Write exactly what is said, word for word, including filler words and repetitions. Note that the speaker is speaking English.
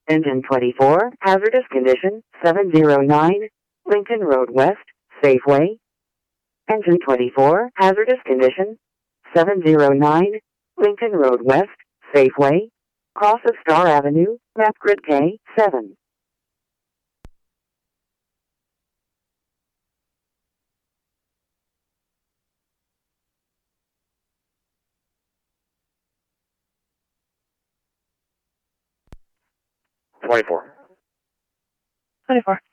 Engine twenty-four, hazardous condition, seven zero nine, Lincoln Road West, Safeway. Engine twenty-four, hazardous condition, seven zero nine, Lincoln Road West, Safeway. Cross of Star Avenue, map grid K seven. twenty-four. twenty-four.